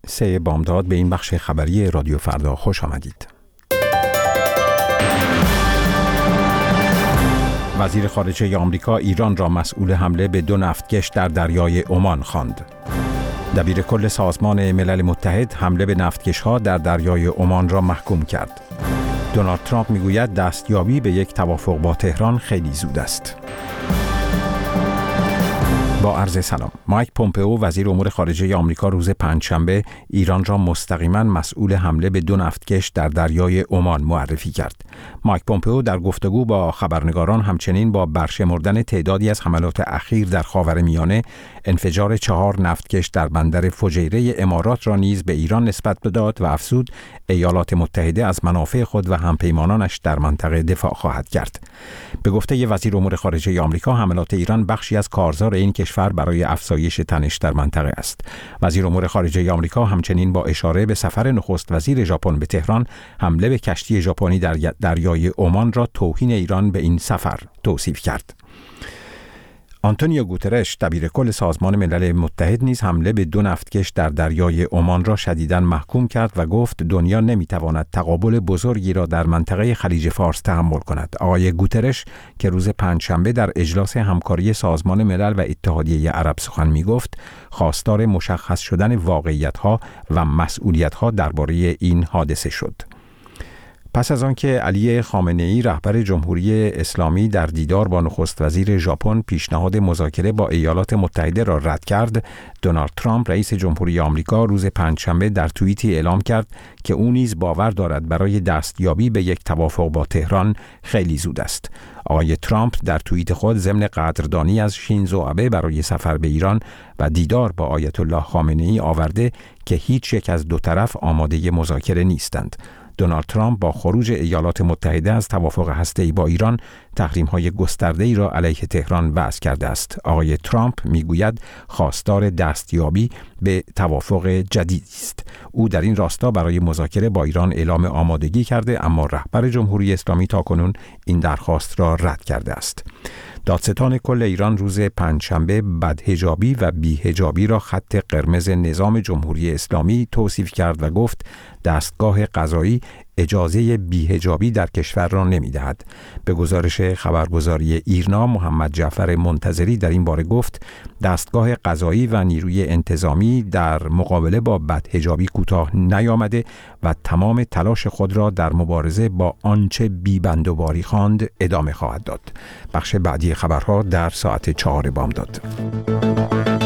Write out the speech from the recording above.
3 بامداد به این بخش خبری رادیو فردا خوش آمدید. وزیر خارجه آمریکا ایران را مسئول حمله به 2 نفتکش در دریای عمان خواند. دبیر کل سازمان ملل متحد حمله به نفتکش‌ها در دریای عمان را محکوم کرد. دونالد ترامپ میگوید دستیابی به یک توافق با تهران خیلی زود است. با عرض سلام. مایک پومپئو وزیر امور خارجه آمریکا روز پنجشنبه ایران را مستقیما مسئول حمله به 2 نفتکش در دریای عمان معرفی کرد. مایک پومپئو در گفتگو با خبرنگاران همچنین با برشمردن تعدادی از حملات اخیر در خاورمیانه، انفجار 4 نفتکش در بندر فجیره امارات را نیز به ایران نسبت داد و افزود ایالات متحده از منافع خود و همپیمانانش در منطقه دفاع خواهد کرد. به گفته وزیر امور خارجه آمریکا، حملات ایران بخشی از کارزار این کشور برای افزایش تنش در منطقه است. وزیر امور خارجه آمریکا همچنین با اشاره به سفر نخست وزیر ژاپن به تهران، حمله به کشتی ژاپنی در دریای عمان را توهین ایران به این سفر توصیف کرد. آنتونیو گوترش دبیر کل سازمان ملل متحد نیز حمله به 2 نفتکش در دریای عمان را شدیداً محکوم کرد و گفت دنیا نمیتواند تقابل بزرگی را در منطقه خلیج فارس تحمل کند. آقای گوترش که روز پنجشنبه در اجلاس همکاری سازمان ملل و اتحادیه عرب سخن میگفت، خواستار مشخص شدن واقعیت‌ها و مسئولیت‌ها درباره این حادثه شد. پس از آنکه علی خامنه‌ای رهبر جمهوری اسلامی در دیدار با نخست وزیر ژاپن پیشنهاد مذاکره با ایالات متحده را رد کرد، دونالد ترامپ رئیس جمهوری آمریکا روز پنجشنبه در توییتی اعلام کرد که او نیز باور دارد برای دستیابی به یک توافق با تهران خیلی زود است. آقای ترامپ در توییت خود ضمن قدردانی از شینزو آبه برای سفر به ایران و دیدار با آیت الله خامنه‌ای آورده که هیچ یک از دو طرف آماده مذاکره نیستند. دونالد ترامپ با خروج ایالات متحده از توافق هسته‌ای با ایران تحریم‌های گسترده‌ای را علیه تهران وضع کرده است. آقای ترامپ میگوید خواستار دستیابی به توافق جدیدی است. او در این راستا برای مذاکره با ایران اعلام آمادگی کرده، اما رهبر جمهوری اسلامی تاکنون این درخواست را رد کرده است. دادستان کل ایران روز پنجشنبه بدحجابی و بی‌حجابی را خط قرمز نظام جمهوری اسلامی توصیف کرد و گفت دستگاه قضایی اجازه بی‌حجابی در کشور را نمی‌دهد. به گزارش خبرگزاری ایرنا، محمد جعفر منتظری در این باره گفت دستگاه قضایی و نیروی انتظامی در مقابله با بدحجابی کوتاه نیامده و تمام تلاش خود را در مبارزه با آنچه بی‌بندوباری خواند ادامه خواهد داد. بخش بعدی خبرها در ساعت 4 بامداد.